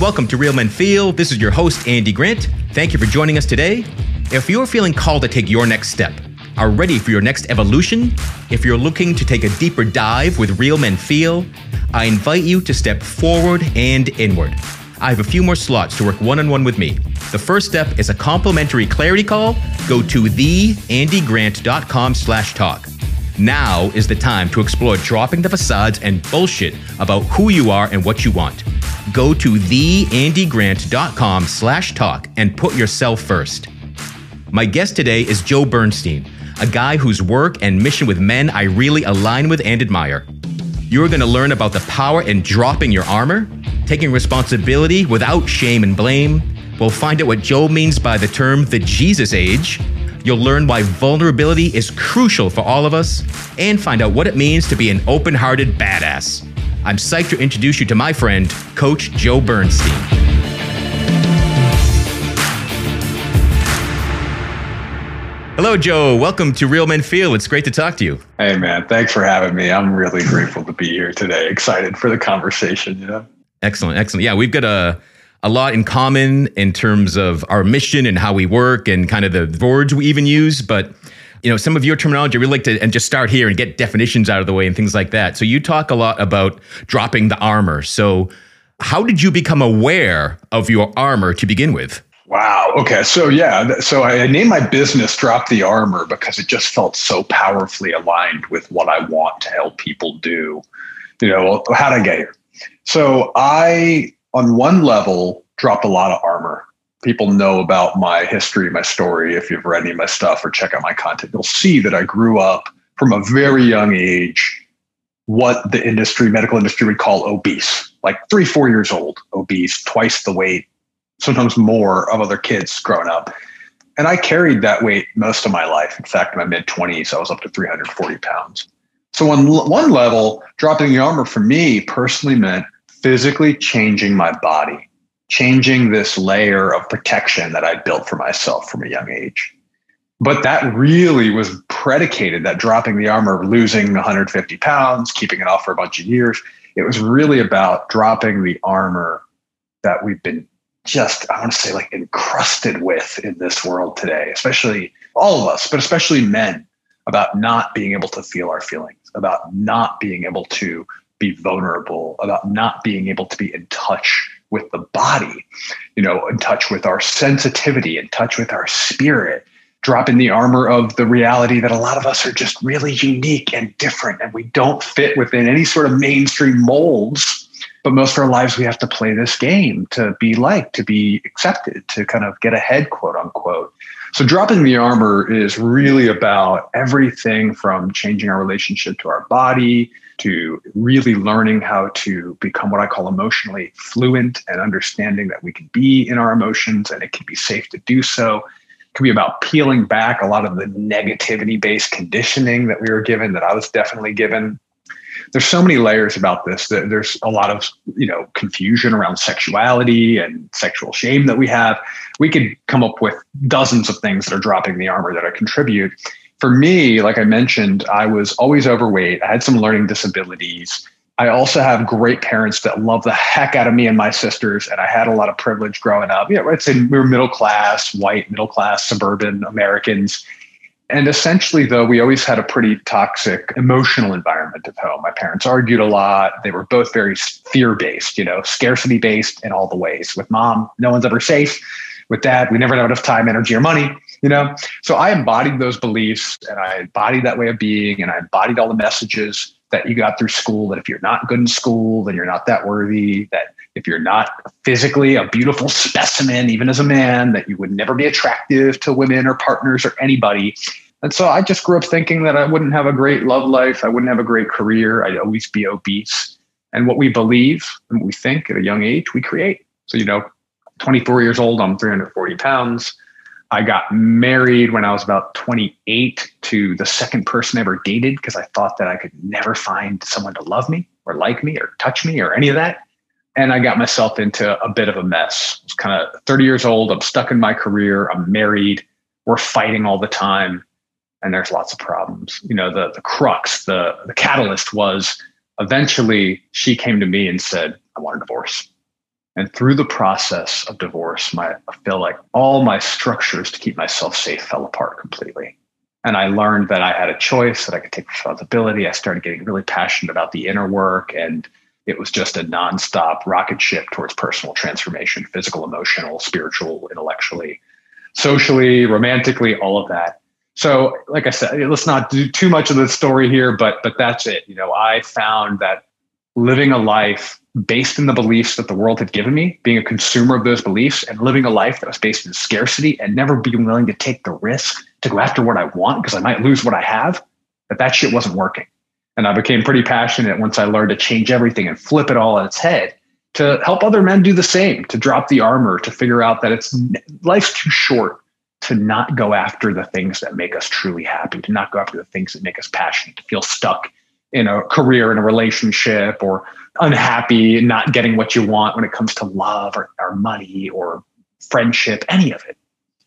welcome to Real Men Feel. This is your host, Andy Grant. Thank you for joining us today. If you're feeling called to take your next step, are ready for your next evolution, if you're looking to take a deeper dive with Real Men Feel, I invite you to step forward and inward. I have a few more slots to work one-on-one with me. The first step is a complimentary clarity call. Go to theandygrant.com/talk. Now is the time to explore dropping the facades and bullshit about who you are and what you want. Go to theandygrant.com/talk and put yourself first. My guest today is Joe Bernstein, a guy whose work and mission with men I really align with and admire. You're going to learn about the power in dropping your armor, taking responsibility without shame and blame. We'll find out what Joe means by the term the Jesus age. You'll learn why vulnerability is crucial for all of us, and find out what it means to be an open-hearted badass. I'm psyched to introduce you to my friend, Coach Joe Bernstein. Hello, Joe. Welcome to Real Men Feel. It's great to talk to you. Hey, man. Thanks for having me. I'm really grateful to be here today. Excited for the conversation, Excellent. Yeah, we've got a lot in common in terms of our mission and how we work and kind of the words we even use. But, some of your terminology, I really like to and just start here and get definitions out of the way and things like that. So you talk a lot about dropping the armor. So how did you become aware of your armor to begin with? Wow. Okay. So I named my business Drop the Armor because it just felt so powerfully aligned with what I want to help people do. How'd I get here? So I, on one level, dropped a lot of armor. People know about my history, my story. If you've read any of my stuff or check out my content, you'll see that I grew up from a very young age, what the medical industry would call obese, like 3-4 years old, obese, twice the weight, sometimes more of other kids growing up. And I carried that weight most of my life. In fact, in my mid-20s, I was up to 340 pounds. So on one level, dropping the armor for me personally meant physically changing my body, changing this layer of protection that I built for myself from a young age. But that really was predicated, that dropping the armor, losing 150 pounds, keeping it off for a bunch of years. It was really about dropping the armor that we've been encrusted with in this world today, especially all of us, but especially men, about not being able to feel our feelings, about not being able to be vulnerable, about not being able to be in touch with the body, in touch with our sensitivity, in touch with our spirit, dropping the armor of the reality that a lot of us are just really unique and different, and we don't fit within any sort of mainstream molds. But most of our lives, we have to play this game to be liked, to be accepted, to kind of get ahead, quote unquote. So dropping the armor is really about everything from changing our relationship to our body, to really learning how to become what I call emotionally fluent and understanding that we can be in our emotions and it can be safe to do so. It can be about peeling back a lot of the negativity-based conditioning that we were given, that I was definitely given. There's so many layers about this. There's a lot of, confusion around sexuality and sexual shame that we have. We could come up with dozens of things that are dropping the armor that I contribute. For me, like I mentioned, I was always overweight. I had some learning disabilities. I also have great parents that love the heck out of me and my sisters, and I had a lot of privilege growing up. I'd say we were middle class, white, middle class, suburban Americans. And essentially, though, we always had a pretty toxic emotional environment at home. My parents argued a lot. They were both very fear-based, scarcity-based in all the ways. With mom, no one's ever safe. With dad, we never have enough time, energy, or money, So I embodied those beliefs, and I embodied that way of being, and I embodied all the messages that you got through school, that if you're not good in school, then you're not that worthy, that if you're not physically a beautiful specimen, even as a man, that you would never be attractive to women or partners or anybody. And so I just grew up thinking that I wouldn't have a great love life. I wouldn't have a great career. I'd always be obese. And what we believe and what we think at a young age, we create. So, 24 years old, I'm 340 pounds. I got married when I was about 28 to the second person I ever dated because I thought that I could never find someone to love me or like me or touch me or any of that. And I got myself into a bit of a mess. I was kind of 30 years old. I'm stuck in my career. I'm married. We're fighting all the time. And there's lots of problems. The crux, the catalyst was eventually she came to me and said, I want a divorce. And through the process of divorce, I feel like all my structures to keep myself safe fell apart completely. And I learned that I had a choice, that I could take responsibility. I started getting really passionate about the inner work, and it was just a nonstop rocket ship towards personal transformation, physical, emotional, spiritual, intellectually, socially, romantically, all of that. So, like I said, let's not do too much of the story here, but that's it. I found that living a life based in the beliefs that the world had given me, being a consumer of those beliefs, and living a life that was based in scarcity and never being willing to take the risk to go after what I want because I might lose what I have, that shit wasn't working. And I became pretty passionate once I learned to change everything and flip it all on its head to help other men do the same, to drop the armor, to figure out that life's too short to not go after the things that make us truly happy, to not go after the things that make us passionate, to feel stuck in a career, in a relationship, or unhappy, not getting what you want when it comes to love or money or friendship, any of it.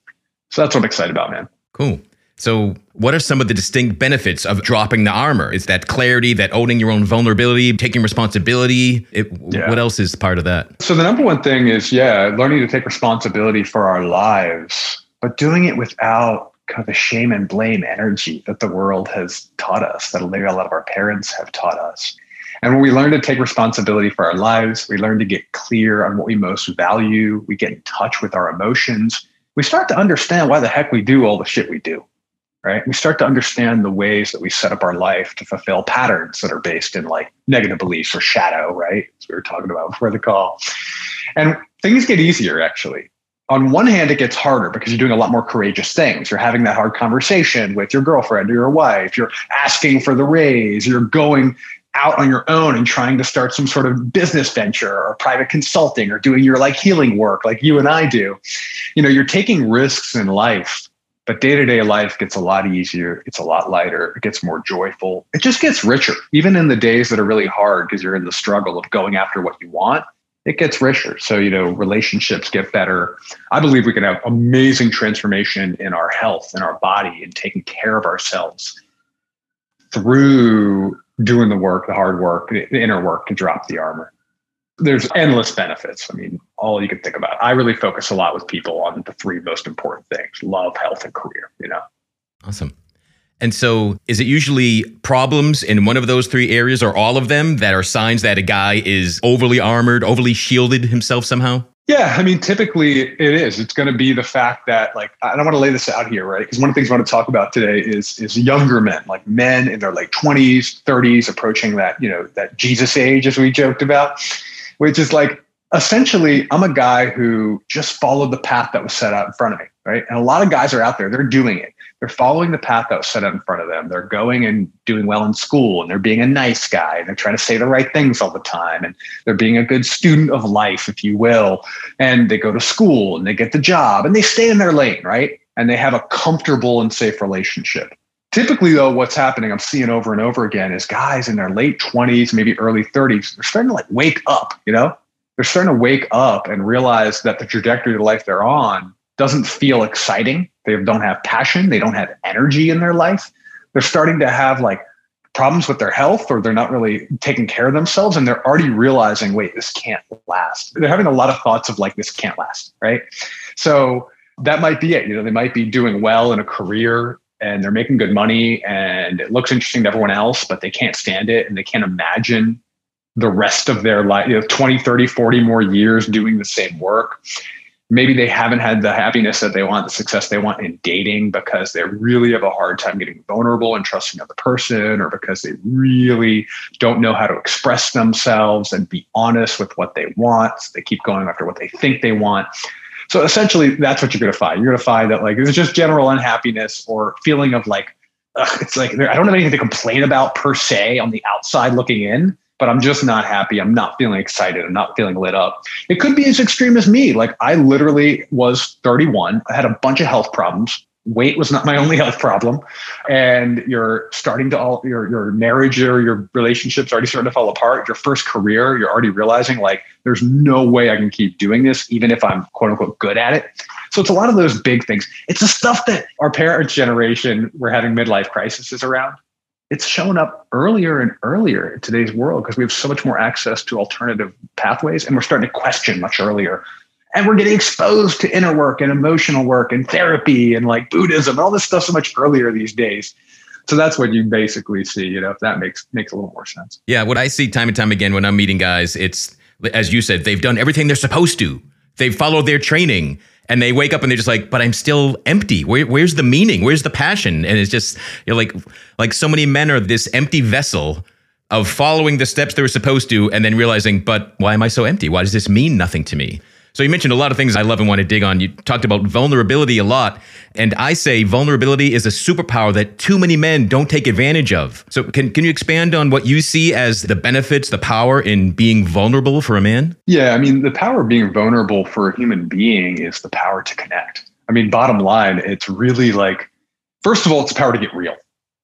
So that's what I'm excited about, man. Cool. So what are some of the distinct benefits of dropping the armor? Is that clarity, that owning your own vulnerability, taking responsibility? What else is part of that? So the number one thing is, learning to take responsibility for our lives, but doing it without kind of the shame and blame energy that the world has taught us, that maybe a lot of our parents have taught us. And when we learn to take responsibility for our lives, we learn to get clear on what we most value, we get in touch with our emotions, we start to understand why the heck we do all the shit we do, right? We start to understand the ways that we set up our life to fulfill patterns that are based in like negative beliefs or shadow, right? As we were talking about before the call. And things get easier, actually. On one hand, it gets harder because you're doing a lot more courageous things. You're having that hard conversation with your girlfriend or your wife. You're asking for the raise. You're going out on your own and trying to start some sort of business venture or private consulting or doing your like healing work like you and I do. You're taking risks in life, but day-to-day life gets a lot easier. It's a lot lighter. It gets more joyful. It just gets richer. Even in the days that are really hard because you're in the struggle of going after what you want, it gets richer. So, relationships get better. I believe we can have amazing transformation in our health, in our body, and taking care of ourselves through doing the work, the hard work, the inner work to drop the armor. There's endless benefits. All you can think about. I really focus a lot with people on the three most important things: love, health, and career, Awesome. And so is it usually problems in one of those three areas or all of them that are signs that a guy is overly armored, overly shielded himself somehow? Yeah, typically it is. It's going to be the fact that, like, I don't want to lay this out here, right? Because one of the things I want to talk about today is younger men, like men in their like 20s, 30s, approaching that, that Jesus age, as we joked about, which is like, essentially, I'm a guy who just followed the path that was set out in front of me, right? And a lot of guys are out there, they're doing it. They're following the path that was set out in front of them. They're going and doing well in school, and they're being a nice guy, and they're trying to say the right things all the time, and they're being a good student of life, if you will. And they go to school and they get the job and they stay in their lane, right? And they have a comfortable and safe relationship. Typically, though, what's happening, I'm seeing over and over again, is guys in their late 20s, maybe early 30s, they're starting to like wake up, They're starting to wake up and realize that the trajectory of life they're on doesn't feel exciting. They don't have passion. They don't have energy in their life. They're starting to have like problems with their health, or they're not really taking care of themselves. And they're already realizing, wait, this can't last. They're having a lot of thoughts of like, this can't last, right? So that might be it. They might be doing well in a career and they're making good money and it looks interesting to everyone else, but they can't stand it and they can't imagine the rest of their life, 20, 30, 40 more years doing the same work. Maybe they haven't had the happiness that they want, the success they want in dating because they really have a hard time getting vulnerable and trusting another person, or because they really don't know how to express themselves and be honest with what they want. So they keep going after what they think they want. So essentially, that's what you're going to find. You're going to find that like it's just general unhappiness or feeling of like, it's like I don't have anything to complain about per se on the outside looking in, but I'm just not happy. I'm not feeling excited. I'm not feeling lit up. It could be as extreme as me. Like I literally was 31. I had a bunch of health problems. Weight was not my only health problem. And you're starting to your marriage or your relationship's already starting to fall apart. Your first career, you're already realizing like, there's no way I can keep doing this, even if I'm quote unquote good at it. So it's a lot of those big things. It's the stuff that our parents' generation were having midlife crises around. it's shown up earlier and earlier in today's world because we have so much more access to alternative pathways, and we're starting to question much earlier. And we're getting exposed to inner work and emotional work and therapy and like Buddhism and all this stuff so much earlier these days. So that's what you basically see, if that makes a little more sense. Yeah, what I see time and time again when I'm meeting guys, it's, as you said, they've done everything they're supposed to. They've followed their training. And they wake up and they're just like, but I'm still empty. Where's the meaning? Where's the passion? And it's just, like so many men are this empty vessel of following the steps they were supposed to and then realizing, but why am I so empty? Why does this mean nothing to me? So you mentioned a lot of things I love and want to dig on. You talked about vulnerability a lot. And I say vulnerability is a superpower that too many men don't take advantage of. So can you expand on what you see as the benefits, the power in being vulnerable for a man? Yeah, I mean, the power of being vulnerable for a human being is the power to connect. I mean, bottom line, it's really like, first of all, it's the power to get real.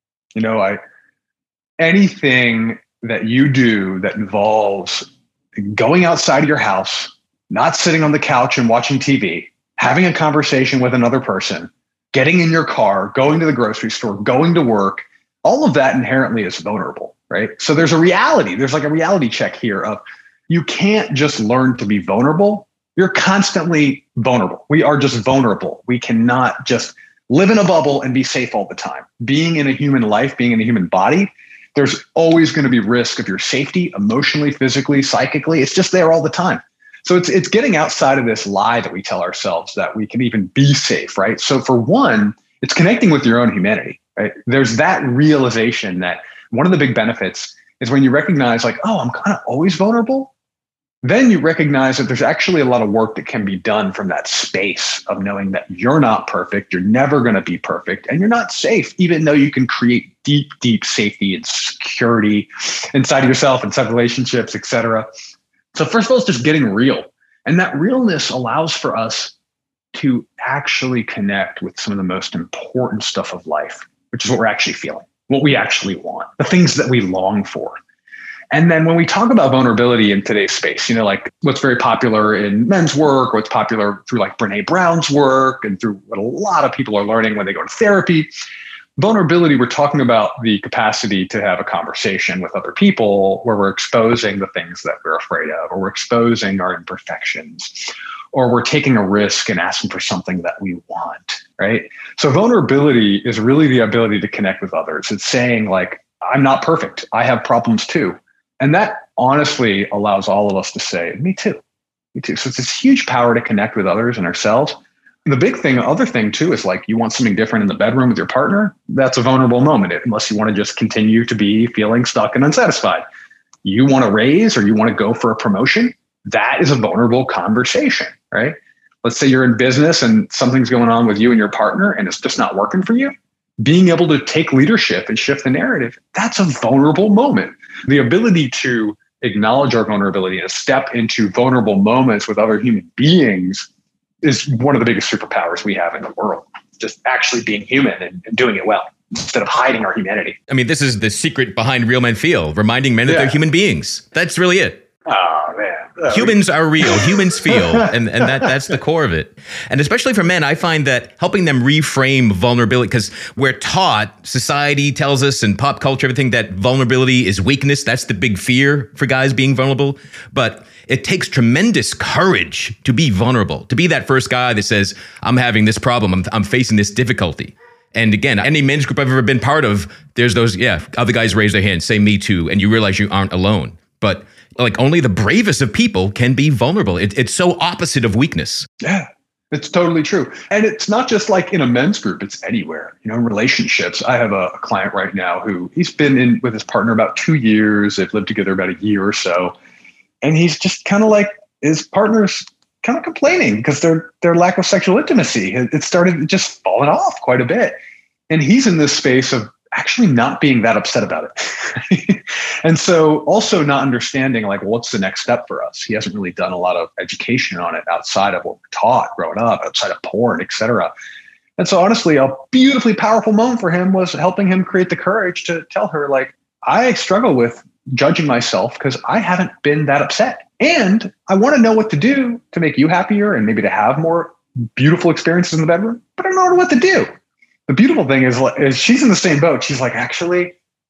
Anything that you do that involves going outside of your house, not sitting on the couch and watching TV, having a conversation with another person, getting in your car, going to the grocery store, going to work, all of that inherently is vulnerable, right? So there's like a reality check here of you can't just learn to be vulnerable. You're constantly vulnerable. We are just vulnerable. We cannot just live in a bubble and be safe all the time. Being in a human life, being in a human body, there's always going to be risk of your safety, emotionally, physically, psychically. It's just there all the time. So it's getting outside of this lie that we tell ourselves that we can even be safe, right? So for one, it's connecting with your own humanity, right? There's that realization that one of the big benefits is when you recognize like, oh, I'm kind of always vulnerable. Then you recognize that there's actually a lot of work that can be done from that space of knowing that you're not perfect, you're never going to be perfect, and you're not safe, even though you can create deep, deep safety and security inside of yourself, inside relationships, et cetera. So first of all, it's just getting real. And that realness allows for us to actually connect with some of the most important stuff of life, which is what we're actually feeling, what we actually want, the things that we long for. And then when we talk about vulnerability in today's space, like what's very popular in men's work, what's popular through like Brene Brown's work and through what a lot of people are learning when they go to therapy, vulnerability, we're talking about the capacity to have a conversation with other people where we're exposing the things that we're afraid of, or we're exposing our imperfections, or we're taking a risk and asking for something that we want, right? So vulnerability is really the ability to connect with others. It's saying like, I'm not perfect. I have problems too. And that honestly allows all of us to say, me too. So it's this huge power to connect with others and ourselves. The other thing too, is like you want something different in the bedroom with your partner. That's a vulnerable moment, unless you want to just continue to be feeling stuck and unsatisfied. You want to raise or you want to go for a promotion. That is a vulnerable conversation, right? Let's say you're in business and something's going on with you and your partner and it's just not working for you. Being able to take leadership and shift the narrative, that's a vulnerable moment. The ability to acknowledge our vulnerability and step into vulnerable moments with other human beings is one of the biggest superpowers we have in the world. Just actually being human and doing it well instead of hiding our humanity. I mean, this is the secret behind Real Men Feel, reminding men that they're human beings. That's really it. Oh, man. Humans are real. Humans feel. And that's the core of it. And especially for men, I find that helping them reframe vulnerability, because we're taught, society tells us and pop culture, everything, that vulnerability is weakness. That's the big fear for guys being vulnerable. But it takes tremendous courage to be vulnerable, to be that first guy that says, I'm having this problem. I'm facing this difficulty. And again, any men's group I've ever been part of, there's those, other guys raise their hand, say me too, and you realize you aren't alone. But like only the bravest of people can be vulnerable. It's so opposite of weakness. Yeah, it's totally true. And it's not just like in a men's group, it's anywhere. In relationships. I have a client right now who he's been in with his partner about 2 years. They've lived together about a year or so. And he's just kind of like, his partner's kind of complaining because their lack of sexual intimacy. It started just falling off quite a bit. And he's in this space of actually not being that upset about it. And so also not understanding like, what's the next step for us? He hasn't really done a lot of education on it outside of what we're taught growing up, outside of porn, et cetera. And so honestly, a beautifully powerful moment for him was helping him create the courage to tell her like, I struggle with judging myself because I haven't been that upset. And I want to know what to do to make you happier and maybe to have more beautiful experiences in the bedroom, but I don't know what to do. The beautiful thing is she's in the same boat. She's like, actually,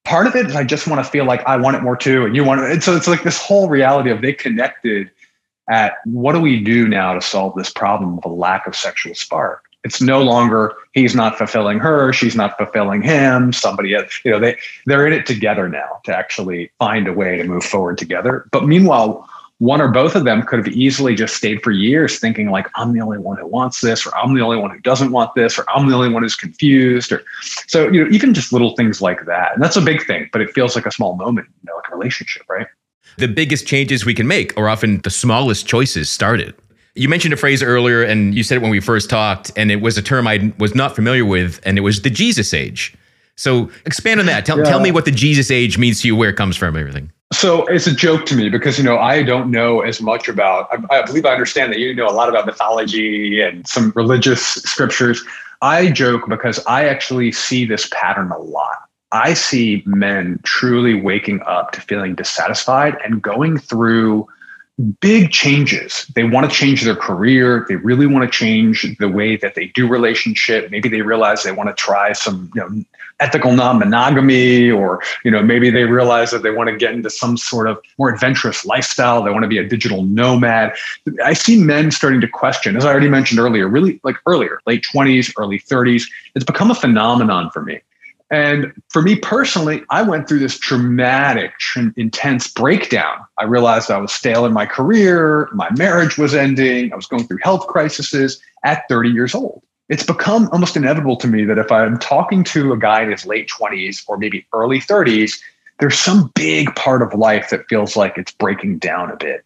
Part of it is I just want to feel like I want it more too, and you want it. And so it's like this whole reality of they connected at what do we do now to solve this problem of a lack of sexual spark? It's no longer he's not fulfilling her, she's not fulfilling him. Somebody else, they're in it together now to actually find a way to move forward together. But meanwhile, one or both of them could have easily just stayed for years thinking like, I'm the only one who wants this, or I'm the only one who doesn't want this, or I'm the only one who's confused. Or so, even just little things like that. And that's a big thing, but it feels like a small moment, like a relationship, right? The biggest changes we can make are often the smallest choices started. You mentioned a phrase earlier, and you said it when we first talked, and it was a term I was not familiar with, and it was the Jesus age. So expand on that. Tell me what the Jesus age means to you, where it comes from, everything. So it's a joke to me because, I don't know as much about, I believe I understand that you know a lot about mythology and some religious scriptures. I joke because I actually see this pattern a lot. I see men truly waking up to feeling dissatisfied and going through big changes. They want to change their career. They really want to change the way that they do relationship. Maybe they realize they want to try some, ethical non-monogamy, or, maybe they realize that they want to get into some sort of more adventurous lifestyle. They want to be a digital nomad. I see men starting to question, as I already mentioned earlier, really like earlier, late 20s, early 30s. It's become a phenomenon for me. And for me personally, I went through this traumatic, intense breakdown. I realized I was stale in my career. My marriage was ending. I was going through health crises at 30 years old. It's become almost inevitable to me that if I'm talking to a guy in his late 20s or maybe early 30s, there's some big part of life that feels like it's breaking down a bit.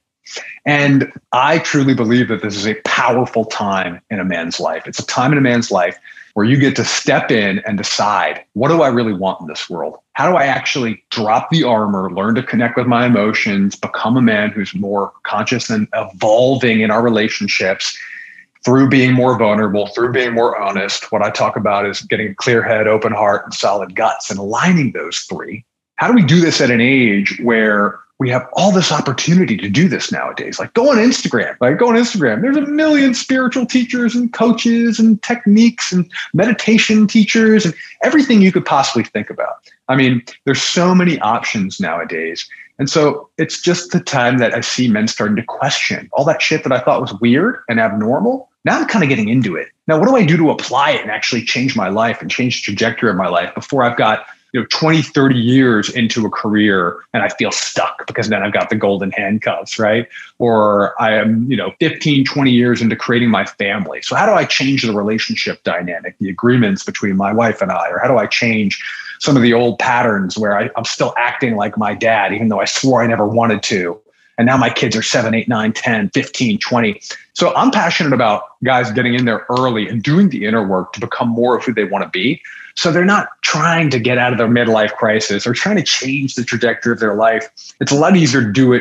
And I truly believe that this is a powerful time in a man's life. It's a time in a man's life where you get to step in and decide, what do I really want in this world? How do I actually drop the armor, learn to connect with my emotions, become a man who's more conscious and evolving in our relationships through being more vulnerable, through being more honest? What I talk about is getting a clear head, open heart, and solid guts, and aligning those three. How do we do this at an age where we have all this opportunity to do this nowadays? Like go on Instagram, There's a million spiritual teachers and coaches and techniques and meditation teachers and everything you could possibly think about. I mean, there's so many options nowadays. And so it's just the time that I see men starting to question all that shit that I thought was weird and abnormal. Now I'm kind of getting into it. Now, what do I do to apply it and actually change my life and change the trajectory of my life before I've got 20, 30 years into a career and I feel stuck because then I've got the golden handcuffs, right? Or I am, 15, 20 years into creating my family. So how do I change the relationship dynamic, the agreements between my wife and I? Or how do I change some of the old patterns where I'm still acting like my dad, even though I swore I never wanted to? And now my kids are 7, 8, 9, 10, 15, 20. So I'm passionate about guys getting in there early and doing the inner work to become more of who they want to be. So they're not trying to get out of their midlife crisis or trying to change the trajectory of their life. It's a lot easier to do it,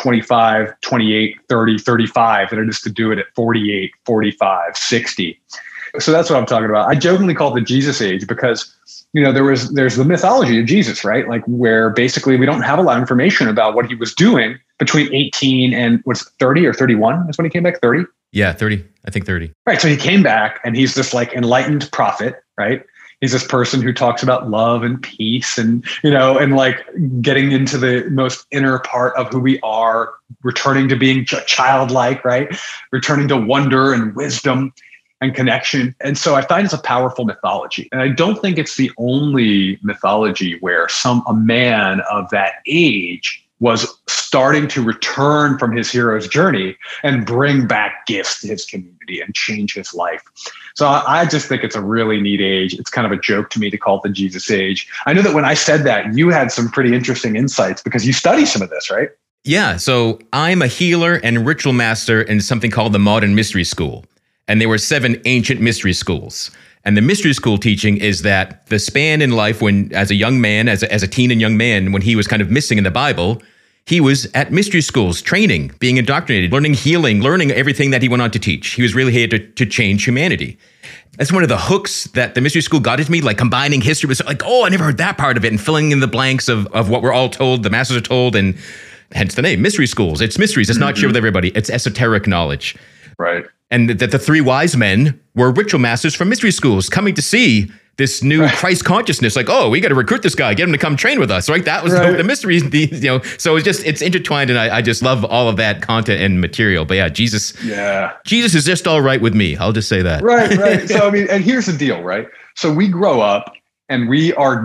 25, 28, 30, 35 than it is to do it at 48, 45, 60. So that's what I'm talking about. I jokingly call it the Jesus age because, there's the mythology of Jesus, right? Like where basically we don't have a lot of information about what he was doing between 18 and 30 or 31 is when he came back, 30? Yeah, 30. I think 30. Right. So he came back and he's this like enlightened prophet, right? He's this person who talks about love and peace and, and like getting into the most inner part of who we are, returning to being childlike, right? Returning to wonder and wisdom and connection. And so I find it's a powerful mythology. And I don't think it's the only mythology where a man of that age was starting to return from his hero's journey and bring back gifts to his community and change his life. So I just think it's a really neat age. It's kind of a joke to me to call it the Jesus age. I know that when I said that, you had some pretty interesting insights because you study some of this, right? Yeah. So I'm a healer and ritual master in something called the Modern Mystery School. And there were 7 ancient mystery schools. And the mystery school teaching is that the span in life when, as a young man, as a teen and young man, when he was kind of missing in the Bible, he was at mystery schools, training, being indoctrinated, learning healing, learning everything that he went on to teach. He was really here to change humanity. That's one of the hooks that the mystery school got into me, like combining history with like, I never heard that part of it, and filling in the blanks of what we're all told, the masters are told, and hence the name, mystery schools. It's mysteries. It's not shared with everybody. It's esoteric knowledge. Right. And that the 3 wise men were ritual masters from mystery schools coming to see this new Christ consciousness, like, oh, we got to recruit this guy, get him to come train with us, right? That was the mystery, so it's intertwined, and I just love all of that content and material. But yeah, Jesus is just all right with me. I'll just say that. Right. So, I mean, and here's the deal, right? So we grow up and we are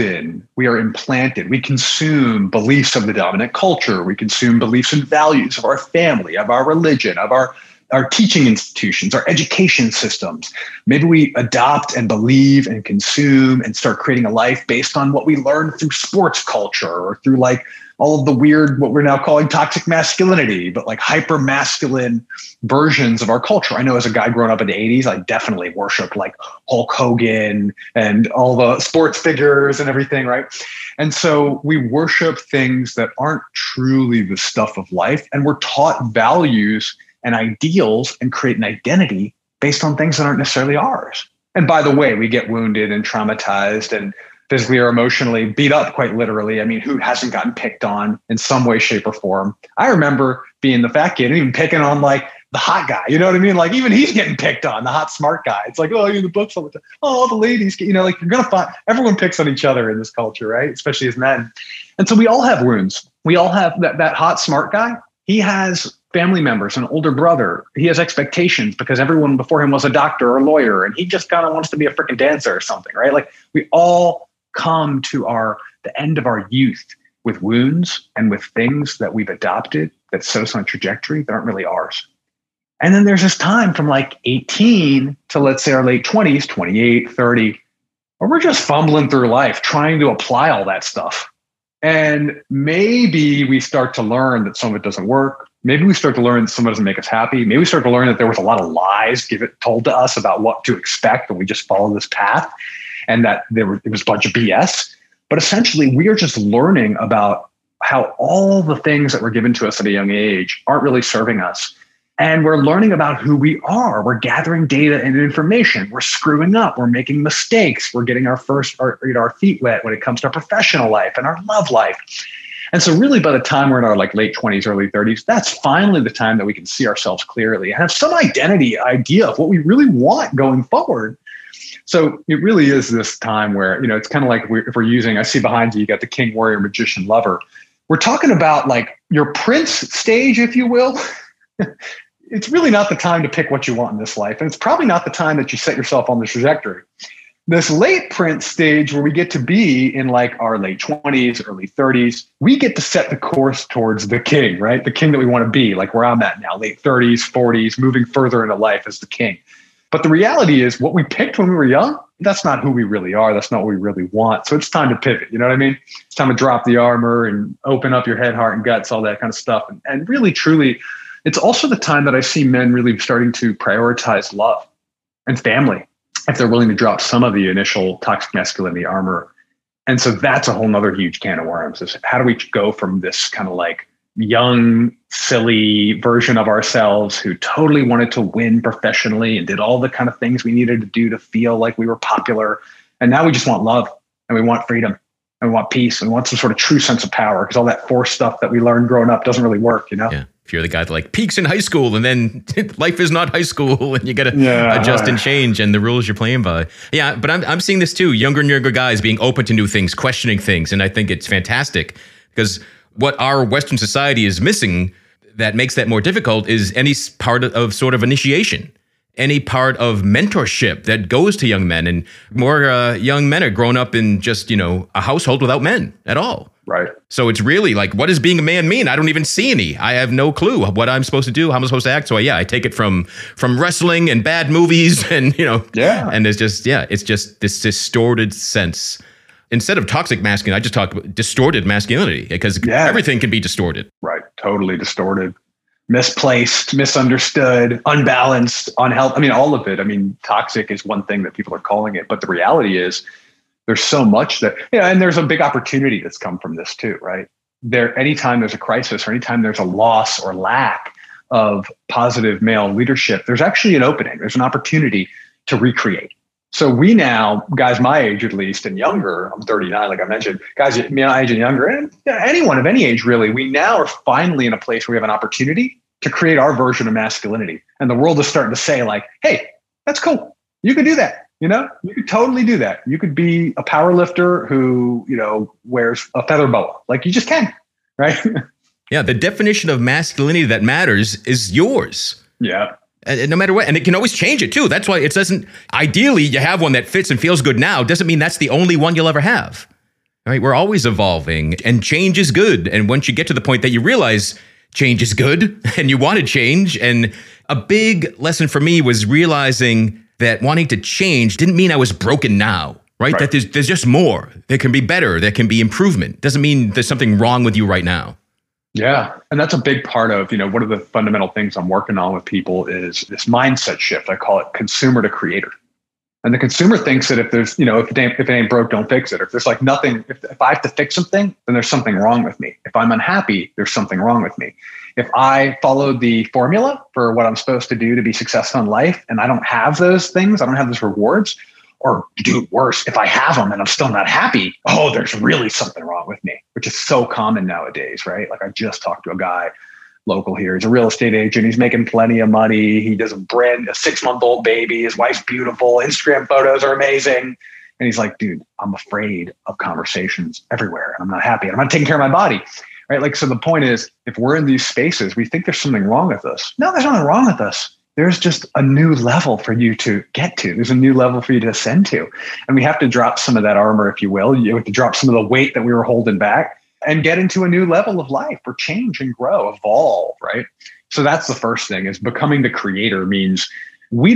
implanted, we consume beliefs of the dominant culture. We consume beliefs and values of our family, of our religion, of our teaching institutions, our education systems. Maybe we adopt and believe and consume and start creating a life based on what we learn through sports culture or through like all of the weird, what we're now calling toxic masculinity, but like hyper masculine versions of our culture. I know as a guy growing up in the 80s, I definitely worshiped like Hulk Hogan and all the sports figures and everything, right? And so we worship things that aren't truly the stuff of life, and we're taught values and ideals and create an identity based on things that aren't necessarily ours. And by the way, we get wounded and traumatized and physically or emotionally beat up, quite literally. I mean, who hasn't gotten picked on in some way, shape, or form? I remember being the fat kid and even picking on like the hot guy. You know what I mean? Like even he's getting picked on, the hot, smart guy. It's like, oh, you're in the books all the time. Oh, all the ladies, like you're going to find, everyone picks on each other in this culture, right? Especially as men. And so we all have wounds. We all have that hot, smart guy. He has family members, an older brother. He has expectations because everyone before him was a doctor or a lawyer, and he just kind of wants to be a freaking dancer or something, right? Like we all come to the end of our youth with wounds and with things that we've adopted that set us on a trajectory that aren't really ours. And then there's this time from like 18 to let's say our late 20s, 28, 30, where we're just fumbling through life trying to apply all that stuff. And maybe we start to learn that some of it doesn't work. Maybe we start to learn that some of it doesn't make us happy. Maybe we start to learn that there was a lot of lies told to us about what to expect, and we just follow this path, and that it was a bunch of BS. But essentially, we are just learning about how all the things that were given to us at a young age aren't really serving us. And we're learning about who we are. We're gathering data and information. We're screwing up. We're making mistakes. We're getting our feet wet when it comes to our professional life and our love life. And so really by the time we're in our like late 20s, early 30s, that's finally the time that we can see ourselves clearly and have some idea of what we really want going forward. So it really is this time where, it's kind of like if we're using, I see behind you, you got the king, warrior, magician, lover. We're talking about like your prince stage, if you will. It's really not the time to pick what you want in this life. And it's probably not the time that you set yourself on the trajectory. This late prince stage where we get to be in like our late 20s, early 30s, we get to set the course towards the king, right? The king that we want to be, like where I'm at now, late 30s, 40s, moving further into life as the king. But the reality is what we picked when we were young, that's not who we really are. That's not what we really want. So it's time to pivot. You know what I mean? It's time to drop the armor and open up your head, heart, and guts, all that kind of stuff. And really, truly, it's also the time that I see men really starting to prioritize love and family if they're willing to drop some of the initial toxic masculinity armor. And so that's a whole nother huge can of worms, is how do we go from this kind of like young, silly version of ourselves who totally wanted to win professionally and did all the kind of things we needed to do to feel like we were popular. And now we just want love and we want freedom and we want peace and we want some sort of true sense of power, because all that forced stuff that we learned growing up doesn't really work, Yeah. If you're the guy that like peaks in high school and then life is not high school and you got to adjust and change and the rules you're playing by. Yeah, but I'm seeing this too. Younger and younger guys being open to new things, questioning things. And I think it's fantastic because what our Western society is missing that makes that more difficult is any part of sort of initiation, any part of mentorship that goes to young men. And more young men are grown up in just, a household without men at all. Right. So it's really like, what does being a man mean? I don't even see any. I have no clue what I'm supposed to do, how I'm supposed to act. So I take it from wrestling and bad movies and, and it's just this distorted sense. Instead of toxic masculinity, I just talk about distorted masculinity because everything can be distorted. Right. Totally distorted, misplaced, misunderstood, unbalanced, unhealthy. I mean, all of it. I mean, toxic is one thing that people are calling it, but the reality is there's so much that, and there's a big opportunity that's come from this too, right? Anytime there's a crisis or anytime there's a loss or lack of positive male leadership, there's actually an opening. There's an opportunity to recreate. So we now, guys my age at least and younger, I'm 39, like I mentioned, guys my age and younger, and anyone of any age really, we now are finally in a place where we have an opportunity to create our version of masculinity. And the world is starting to say like, hey, that's cool. You can do that. You could totally do that. You could be a power lifter who, wears a feather boa. Like you just can, right? Yeah. The definition of masculinity that matters is yours. Yeah. And no matter what. And it can always change it too. That's why it doesn't, ideally you have one that fits and feels good now. Doesn't mean that's the only one you'll ever have. All right. We're always evolving and change is good. And once you get to the point that you realize change is good and you want to change. And a big lesson for me was realizing that wanting to change didn't mean I was broken now, right? That there's just more. There can be better. There can be improvement. Doesn't mean there's something wrong with you right now. Yeah. And that's a big part of, one of the fundamental things I'm working on with people is this mindset shift. I call it consumer to creator. And the consumer thinks that if there's, if it ain't broke, don't fix it. If there's like nothing, if I have to fix something, then there's something wrong with me. If I'm unhappy, there's something wrong with me. If I follow the formula for what I'm supposed to do to be successful in life and I don't have those things, I don't have those rewards, or do worse, if I have them and I'm still not happy, there's really something wrong with me, which is so common nowadays, right? Like I just talked to a guy local here. He's a real estate agent. He's making plenty of money. He does a 6-month-old baby. His wife's beautiful. Instagram photos are amazing. And he's like, dude, I'm afraid of conversations everywhere. And I'm not happy. And I'm not taking care of my body. Right? Like, so the point is, if we're in these spaces, we think there's something wrong with us. No, there's nothing wrong with us. There's just a new level for you to get to. There's a new level for you to ascend to. And we have to drop some of that armor, if you will. You have to drop some of the weight that we were holding back and get into a new level of life or change and grow, evolve, right? So that's the first thing, is becoming the creator means we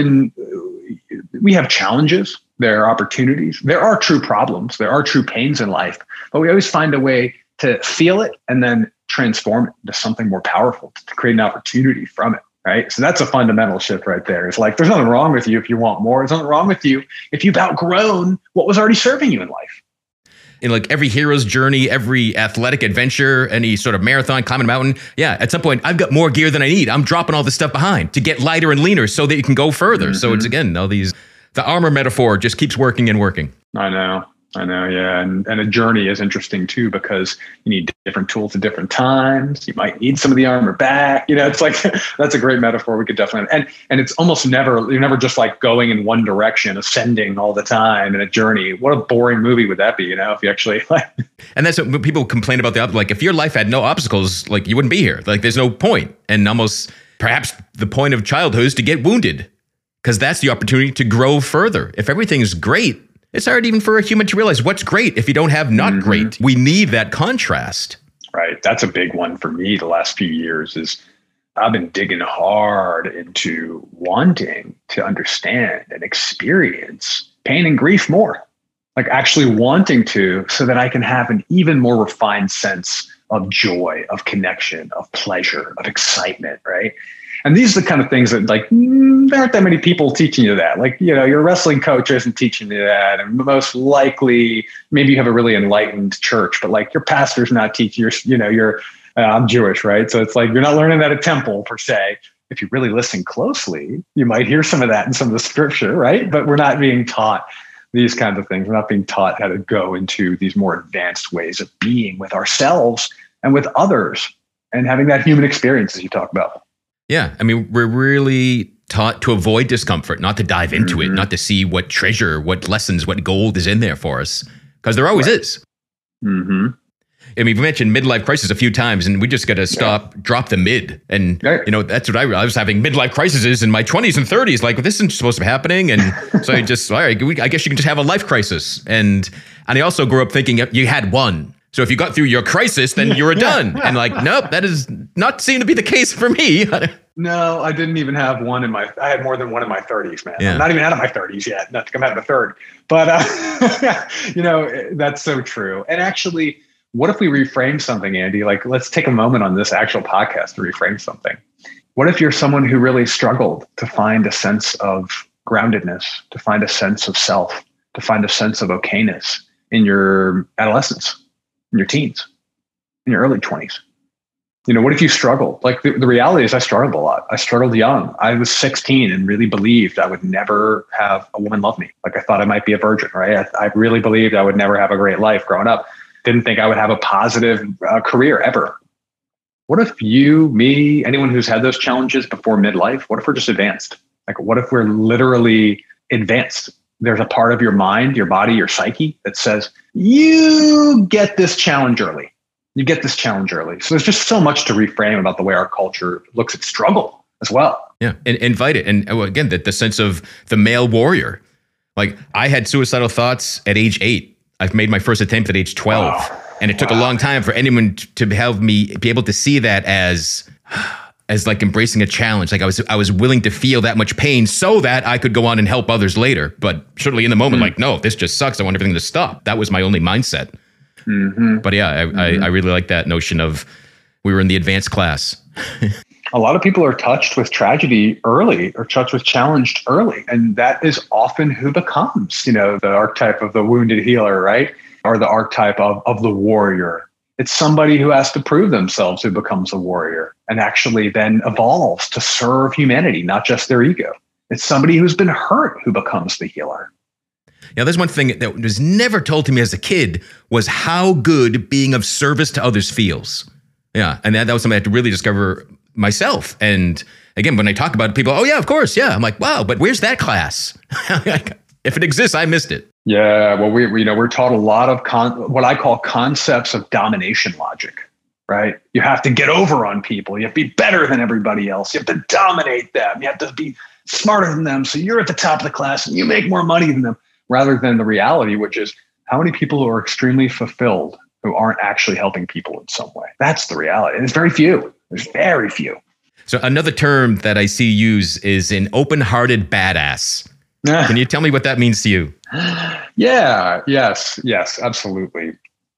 have challenges, there are opportunities, there are true problems, there are true pains in life, but we always find a way to feel it and then transform it into something more powerful, to create an opportunity from it, right? So that's a fundamental shift right there. It's like, there's nothing wrong with you if you want more. There's nothing wrong with you if you've outgrown what was already serving you in life. In like every hero's journey, every athletic adventure, any sort of marathon, climbing a mountain. Yeah, at some point, I've got more gear than I need. I'm dropping all this stuff behind to get lighter and leaner so that you can go further. Mm-hmm. So it's, again, the armor metaphor just keeps working and working. I know. Yeah. And a journey is interesting too, because you need different tools at different times. You might need some of the armor back. It's like, that's a great metaphor. We could definitely, and it's almost you're never just like going in one direction, ascending all the time in a journey. What a boring movie would that be, if you actually like. And that's what people complain about like, if your life had no obstacles, like you wouldn't be here. Like there's no point. And almost perhaps the point of childhood is to get wounded, because that's the opportunity to grow further. If everything's great, it's hard even for a human to realize what's great if you don't have not great. We need that contrast. Right. That's a big one for me the last few years is I've been digging hard into wanting to understand and experience pain and grief more. Like actually wanting to, so that I can have an even more refined sense of joy, of connection, of pleasure, of excitement, right? And these are the kind of things that there aren't that many people teaching you that. Like, your wrestling coach isn't teaching you that. And most likely, maybe you have a really enlightened church, but like your pastor's not teaching I'm Jewish, right? So it's like, you're not learning that at temple per se. If you really listen closely, you might hear some of that in some of the scripture, right? But we're not being taught these kinds of things. We're not being taught how to go into these more advanced ways of being with ourselves and with others and having that human experience as you talk about. Yeah. I mean, we're really taught to avoid discomfort, not to dive into it, not to see what treasure, what lessons, what gold is in there for us. Because there always is. Mm-hmm. I mean, we mentioned midlife crisis a few times, and we just got to drop the mid. And, that's what I was having midlife crises in my 20s and 30s. Like, this isn't supposed to be happening. And so I guess you can just have a life crisis. And I also grew up thinking you had one. So if you got through your crisis, then you were done. And like, nope, that is not seem to be the case for me. No, I didn't even have one I had more than one in my 30s, man. Yeah. I'm not even out of my 30s yet, not to come out of the third. But, that's so true. And actually, what if we reframe something, Andy? Like, let's take a moment on this actual podcast to reframe something. What if you're someone who really struggled to find a sense of groundedness, to find a sense of self, to find a sense of okayness in your adolescence? In your teens, in your early 20s. What if you struggled? Like the reality is I struggled a lot. I struggled young. I was 16 and really believed I would never have a woman love me. Like I thought I might be a virgin, right? I really believed I would never have a great life growing up. Didn't think I would have a positive career ever. What if you, me, anyone who's had those challenges before midlife, what if we're just advanced? Like what if we're literally advanced. There's a part of your mind, your body, your psyche that says, you get this challenge early. You get this challenge early. So there's just so much to reframe about the way our culture looks at struggle as well. Yeah, and invite it. And again, the sense of the male warrior. Like, I had suicidal thoughts at age 8. I've made my first attempt at age 12. Wow. And it took a long time for anyone to help me be able to see that as like embracing a challenge. Like I was willing to feel that much pain so that I could go on and help others later. But certainly in the moment, like, no, this just sucks. I want everything to stop. That was my only mindset. Mm-hmm. But yeah, I really like that notion of we were in the advanced class. A lot of people are touched with tragedy early or touched with challenged early. And that is often who becomes, the archetype of the wounded healer, right? Or the archetype of the warrior. It's somebody who has to prove themselves who becomes a warrior and actually then evolves to serve humanity, not just their ego. It's somebody who's been hurt who becomes the healer. Yeah, there's one thing that was never told to me as a kid was how good being of service to others feels. Yeah, and that was something I had to really discover myself. And again, when I talk about it, people, oh yeah, of course, yeah. I'm like, wow, but where's that class? If it exists, I missed it. Yeah, well, we're taught a lot of what I call concepts of domination logic, right? You have to get over on people. You have to be better than everybody else. You have to dominate them. You have to be smarter than them. So you're at the top of the class and you make more money than them, rather than the reality, which is how many people who are extremely fulfilled who aren't actually helping people in some way. That's the reality. And it's very few. There's very few. So another term that I see used is an open-hearted badass. Can you tell me what that means to you? Yeah, yes, absolutely.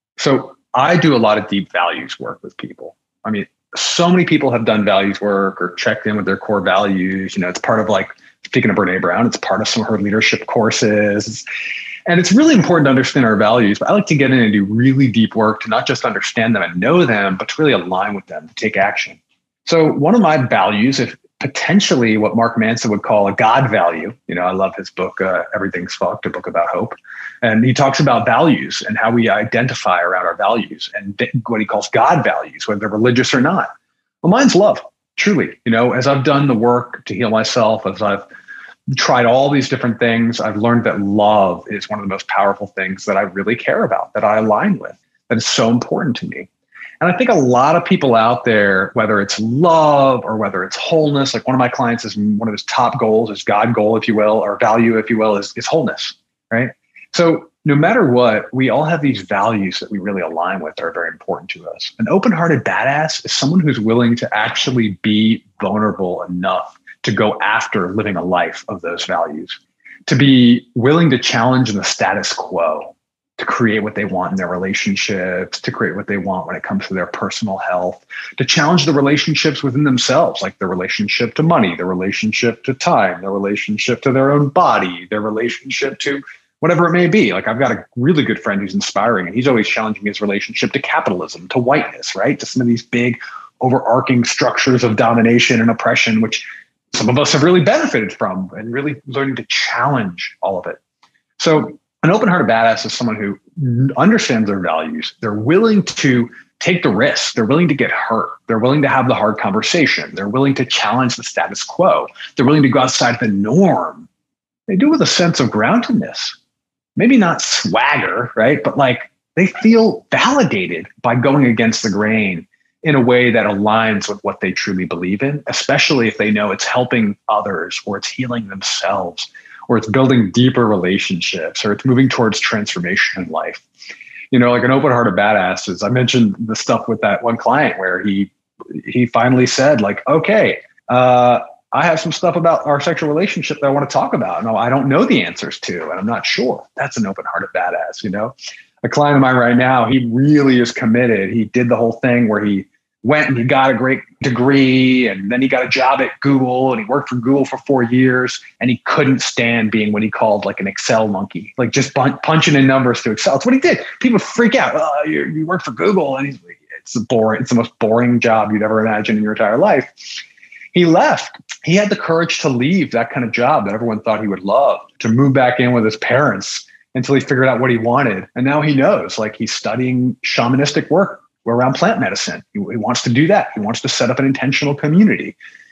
So I do a lot of deep values work with people. I mean, so many people have done values work or checked in with their core values. It's part of, like, speaking of Brene Brown, it's part of some of her leadership courses. And it's really important to understand our values, but I like to get in and do really deep work to not just understand them and know them, but to really align with them, to take action. So one of my values, if potentially what Mark Manson would call a God value, I love his book, Everything's Fucked, a book about hope. And he talks about values and how we identify around our values and what he calls God values, whether they're religious or not. Well, mine's love, truly. As I've done the work to heal myself, as I've tried all these different things, I've learned that love is one of the most powerful things that I really care about, that I align with, that is so important to me. And I think a lot of people out there, whether it's love or whether it's wholeness, like one of my clients is one of his top goals, his God goal, if you will, or value, if you will, is wholeness, right? So no matter what, we all have these values that we really align with that are very important to us. An open-hearted badass is someone who's willing to actually be vulnerable enough to go after living a life of those values, to be willing to challenge the status quo, to create what they want in their relationships, to create what they want when it comes to their personal health, to challenge the relationships within themselves, like their relationship to money, their relationship to time, their relationship to their own body, their relationship to whatever it may be. Like, I've got a really good friend who's inspiring, and he's always challenging his relationship to capitalism, to whiteness, right? To some of these big overarching structures of domination and oppression, which some of us have really benefited from, and really learning to challenge all of it. So an open-hearted badass is someone who understands their values. They're willing to take the risk. They're willing to get hurt. They're willing to have the hard conversation. They're willing to challenge the status quo. They're willing to go outside the norm. They do it with a sense of groundedness. Maybe not swagger, right? But like, they feel validated by going against the grain in a way that aligns with what they truly believe in, especially if they know it's helping others, or it's healing themselves, or it's building deeper relationships, or it's moving towards transformation in life. Like an open-hearted badass is, I mentioned the stuff with that one client where he finally said, like, okay, I have some stuff about our sexual relationship that I want to talk about. No, I don't know the answers to, and I'm not sure. That's an open-hearted badass, A client of mine right now, he really is committed. He did the whole thing where he went and he got a great degree, and then he got a job at Google, and he worked for Google for 4 years, and he couldn't stand being what he called like an Excel monkey, like just punching in numbers to Excel. It's what he did. People freak out. Oh, you work for Google, and it's boring. It's the most boring job you'd ever imagine in your entire life. He left. He had the courage to leave that kind of job that everyone thought he would love, to move back in with his parents until he figured out what he wanted. And now he knows, like, he's studying shamanistic work around plant medicine. He wants to do that. He wants to set up an intentional community.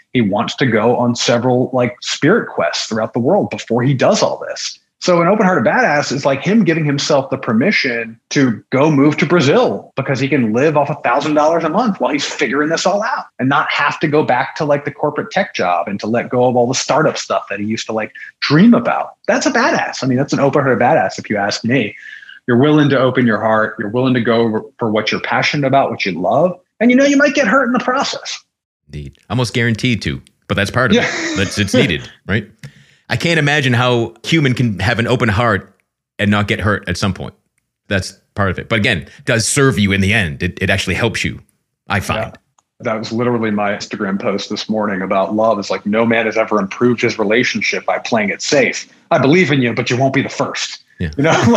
he wants to go on several like spirit quests throughout the world before he does all this. So an open-hearted badass is like him giving himself the permission to go move to Brazil because he can live off $1,000 a month while he's figuring this all out and not have to go back to like the corporate tech job and to let go of all the startup stuff that he used to like dream about. That's a badass. I mean, that's an open-hearted badass if you ask me. You're willing to open your heart. You're willing to go for what you're passionate about, what you love. And you might get hurt in the process. Indeed. Almost guaranteed to, but that's part of it. It's needed, right? I can't imagine how human can have an open heart and not get hurt at some point. That's part of it. But again, it does serve you in the end. It actually helps you, I find. Yeah. That was literally my Instagram post this morning about love. It's like, no man has ever improved his relationship by playing it safe. I believe in you, but you won't be the first. Yeah.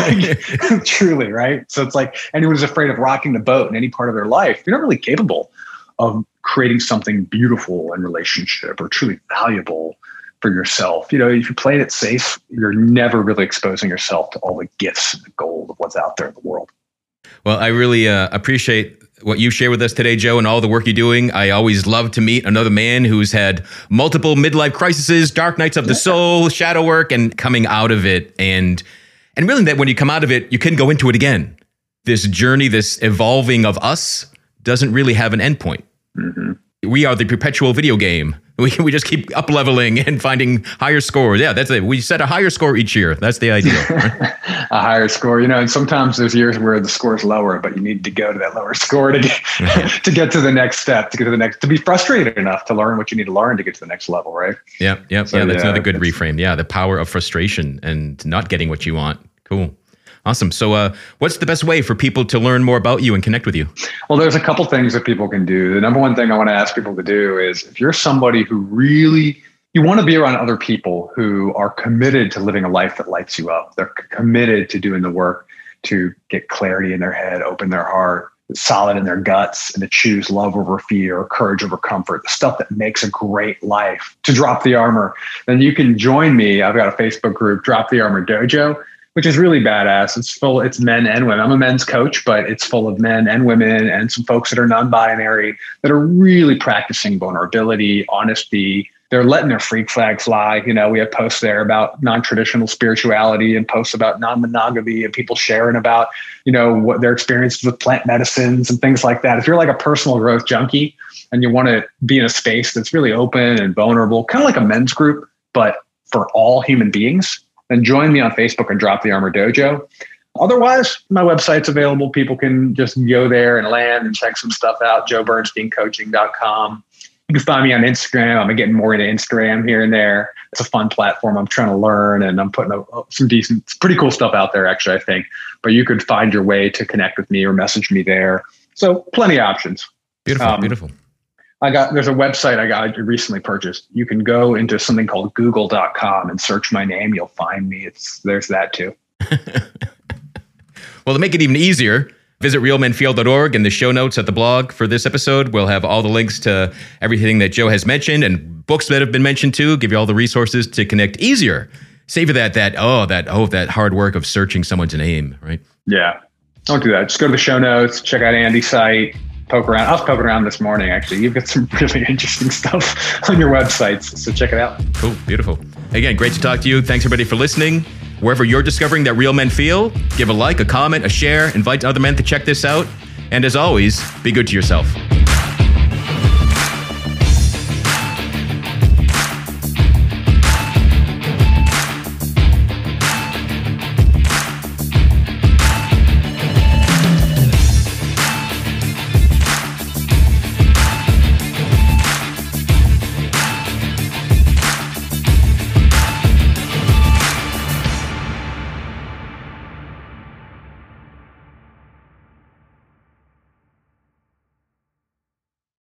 Like truly, right? So it's like anyone who's afraid of rocking the boat in any part of their life, you're not really capable of creating something beautiful in relationship or truly valuable for yourself. If you're playing it safe, you're never really exposing yourself to all the gifts and the gold of what's out there in the world. Well, I really appreciate what you share with us today, Joe, and all the work you're doing. I always love to meet another man who's had multiple midlife crises, dark nights of the soul, shadow work, and coming out of it. And really that when you come out of it, you can go into it again. This journey, this evolving of us doesn't really have an endpoint. Mm-hmm. We are the perpetual video game. We just keep up leveling and finding higher scores. Yeah, that's it. We set a higher score each year. That's the ideal. Right? A higher score, and sometimes there's years where the score is lower, but you need to go to that lower score to get to get to the next step, to be frustrated enough to learn what you need to learn to get to the next level, right? Yeah. That's another good reframe. Yeah, the power of frustration and not getting what you want. Cool. Awesome. So what's the best way for people to learn more about you and connect with you? Well, there's a couple things that people can do. The number one thing I want to ask people to do is if you're somebody who really, you want to be around other people who are committed to living a life that lights you up. They're committed to doing the work to get clarity in their head, open their heart, solid in their guts, and to choose love over fear, courage over comfort, the stuff that makes a great life, to drop the armor. Then you can join me. I've got a Facebook group, Drop the Armor Dojo, which is really badass. It's men and women. I'm a men's coach, but it's full of men and women and some folks that are non-binary that are really practicing vulnerability, honesty. They're letting their freak flag fly. We have posts there about non-traditional spirituality and posts about non-monogamy and people sharing about, what their experiences with plant medicines and things like that. If you're like a personal growth junkie and you want to be in a space that's really open and vulnerable, kind of like a men's group, but for all human beings, then join me on Facebook and Drop the Armor Dojo. Otherwise, my website's available. People can just go there and land and check some stuff out, joebernsteincoaching.com. You can find me on Instagram. I'm getting more into Instagram here and there. It's a fun platform. I'm trying to learn and I'm putting some pretty cool stuff out there, actually, I think. But you could find your way to connect with me or message me there. So plenty of options. Beautiful. There's a website I recently purchased. You can go into something called google.com and search my name. You'll find me. There's that too. Well, to make it even easier, visit realmenfeel.org. In the show notes at the blog for this episode, we'll have all the links to everything that Joe has mentioned and books that have been mentioned too. Give you all the resources to connect easier. Save you that hard work of searching someone's name, right? Yeah. Don't do that. Just go to the show notes, check out Andy's site. Poke around. I was poking around this morning, actually. You've got some really interesting stuff on your websites, so check it out. Cool. Beautiful. Again, great to talk to you. Thanks, everybody, for listening. Wherever you're discovering that real men feel, give a like, a comment, a share, invite other men to check this out. And as always, be good to yourself.